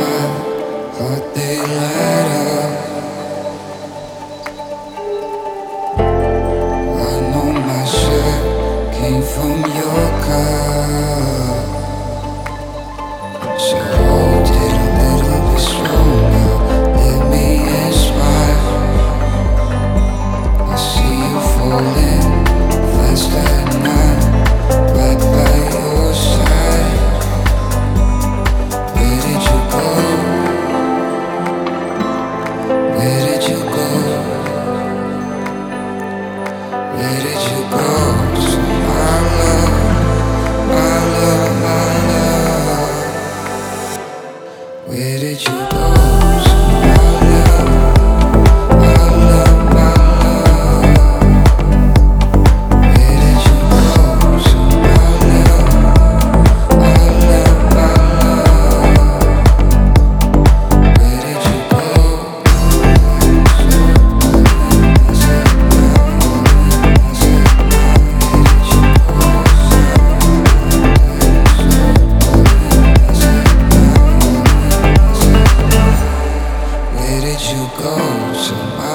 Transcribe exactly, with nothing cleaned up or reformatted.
Thought they light up. I know my shit came from your car, so hold it a little bit stronger. Let me inspire. I see you falling fast at night, right by your side. Where did you go? Where did you go? Where did you go? So my love, my love, my love. Where did you go? So my love, my love, my love. Where did you go? So my love, my love, my love. Where did you go? Where did you go? So